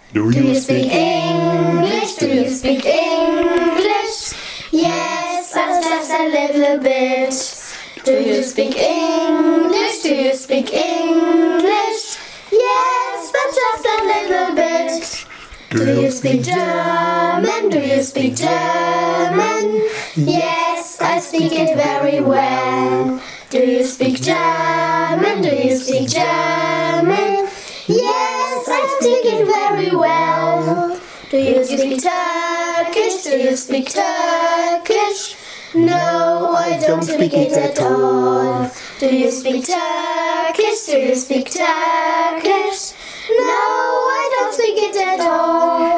Do you speak English? Do you speak English? Yes, but just a little bit. Do you speak English? Do you speak English? Yes, but just a little bit. Do you speak German? Do you speak German? Yes, I speak it very well. Do you speak German? Do you speak German? Yes, I speak it very well. Do you speak Turkish? Do you speak Turkish? No, I don't speak it at all. Do you speak Turkish? Do you speak Turkish? No, I don't speak it at all.